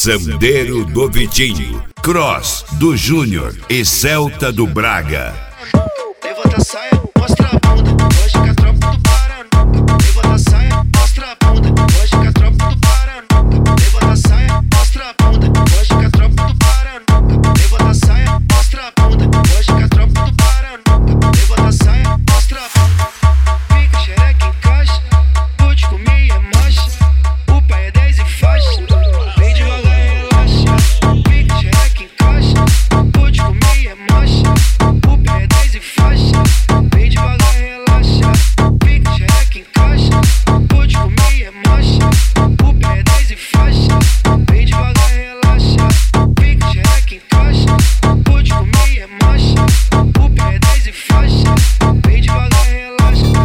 Sandeiro do Vitinho, Cross do Júnior e Celta do Braga. Levanta a saia, mostra a bunda, hoje que a tropa do Paraná. Levanta a saia, mostra a bunda, hoje que a tropa do Paraná. Levanta a saia, mostra a bunda, hoje que a tropa do Paraná. Levanta a saia, mostra a bunda, hoje que a tropa do Paraná. Levanta a saia, mostra a bunda. Fica xereca em caixa, pode comer é marcha. O pai é 10 e faixa, vem devagar e relaxa. Fica xereca em caixa, pode comer é marcha. O pai é 10 e faixa, vem devagar e relaxa. Fica xereca em caixa, pode comer é marcha. O pai é 10 e faixa, vem devagar e relaxa. Fica xereca em caixa, pode comer é marcha. O pai é 10 e faixa, vem devagar e relaxa.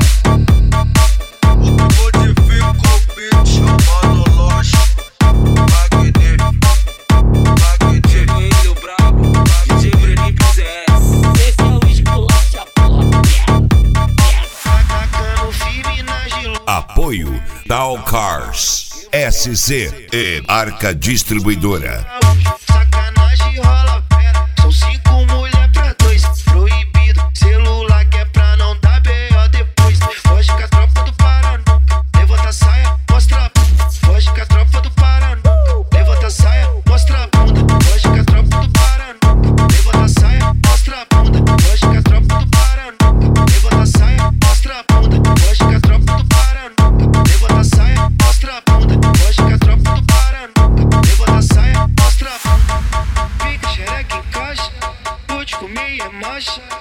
Apoio Dow Cars SC e Arca Distribuidora. Sacanagem rola pera, são 5 mulher pra 2. Proibido, celular que é pra não dar B.O. depois. Foge com a tropa do Paraná, levanta a saia, mostra a bunda. Foge com a tropa do Paraná, levanta a saia, mostra a bunda. Foge com a tropa do Paraná, levanta a saia, mostra a bunda. Foge com a tropa do Paraná, levanta a saia, mostra a bunda. Foge com a tropa do Paraná, levanta a saia, mostra a bunda. Foge com a tropa do Paraná, levanta a saia, mostra a bunda. Fica xereca em caixa, pode comer é marcha.